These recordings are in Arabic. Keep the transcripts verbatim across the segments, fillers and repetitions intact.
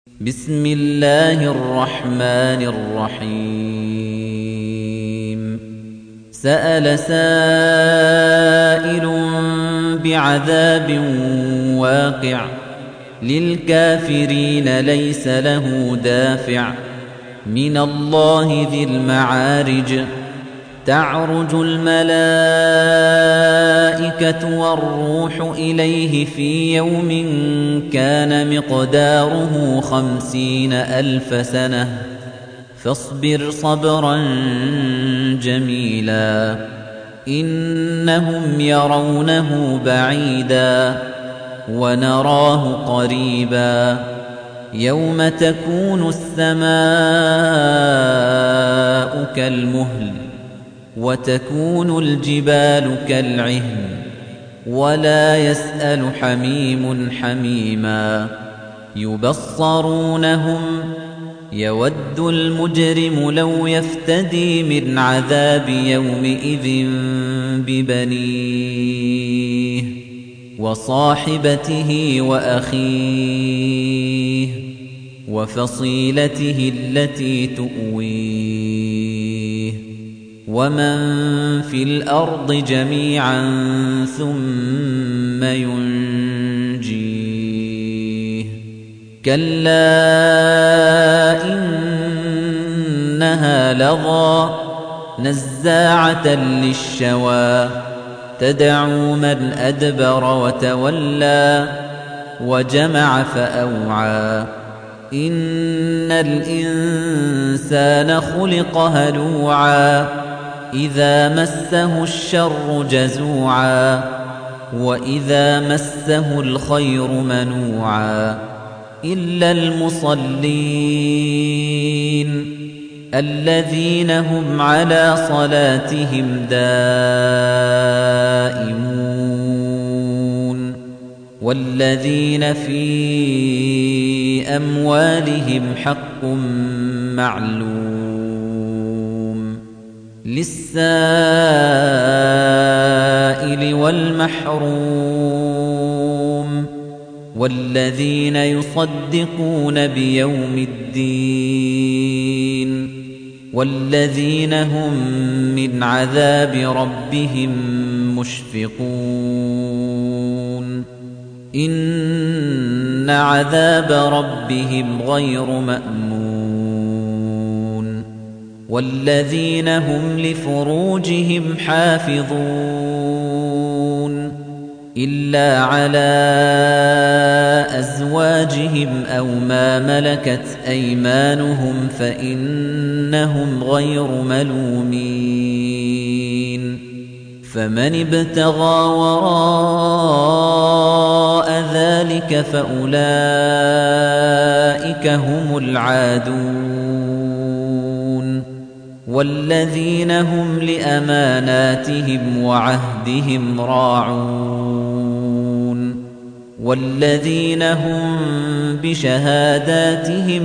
بسم الله الرحمن الرحيم سأل سائل بعذاب واقع للكافرين ليس له دافع من الله ذي المعارج تعرج الملائكة والروح إليه في يوم كان مقداره خمسين ألف سنة فاصبر صبرا جميلا إنهم يرونه بعيدا ونراه قريبا يوم تكون السماء كالمهل وتكون الجبال كالعهن ولا يسأل حميم حميما يبصرونهم يود المجرم لو يفتدي من عذاب يومئذ ببنيه وصاحبته وأخيه وفصيلته التي تؤويه ومن في الأرض جميعا ثم ينجيه كلا إنها لظى نزاعة للشوى تدعو من أدبر وتولى وجمع فأوعى إن الإنسان خلق هلوعا إذا مسه الشر جزوعا وإذا مسه الخير منوعا إلا المصلين الذين هم على صلاتهم دائمون والذين في أموالهم حق معلوم للسائل والمحروم والذين يصدقون بيوم الدين والذين هم من عذاب ربهم مشفقون إن عذاب ربهم غير مأمون والذين هم لفروجهم حافظون إلا على أزواجهم أو ما ملكت أيمانهم فإنهم غير ملومين فمن ابتغى وراء ذلك فأولئك هم العادون والذين هم لأماناتهم وعهدهم راعون والذين هم بشهاداتهم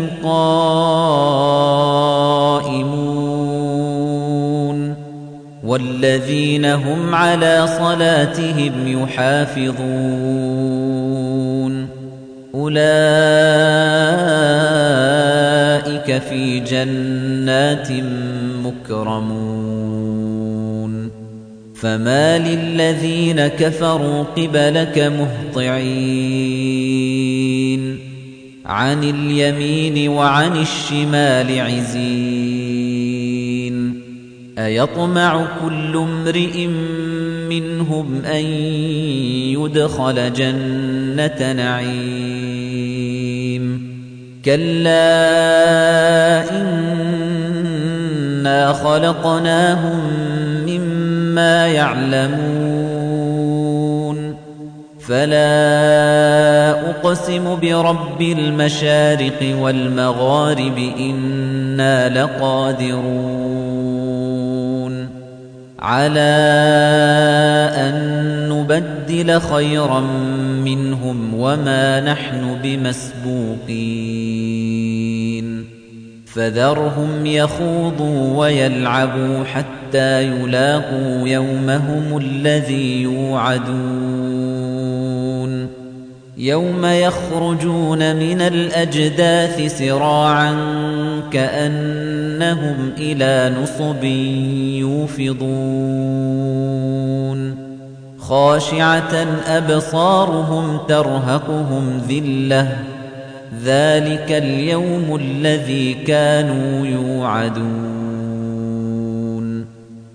قائمون والذين هم على صلاتهم يحافظون أولئك في جنات مكرمون فما للذين كفروا قبلك مهطعين عن اليمين وعن الشمال عزين أيطمع كل امرئ منهم أن يدخل جنة نعيم كلا إنا خلقناهم مما يعلمون فلا أقسم برب المشارق والمغارب إنا لقادرون على أن نبدل خيرا منهم وما نحن بمسبوقين فذرهم يخوضوا ويلعبوا حتى يلاقوا يومهم الذي يوعدون يَوْمَ يَخْرُجُونَ مِنَ الْأَجْدَاثِ سِرَاعًا كَأَنَّهُمْ إِلَى نُصُبٍ يُوفِضُونَ خَاشِعَةً أَبْصَارُهُمْ تَرْهَقُهُمْ ذِلَّةٌ ذَلِكَ الْيَوْمُ الَّذِي كَانُوا يُوعَدُونَ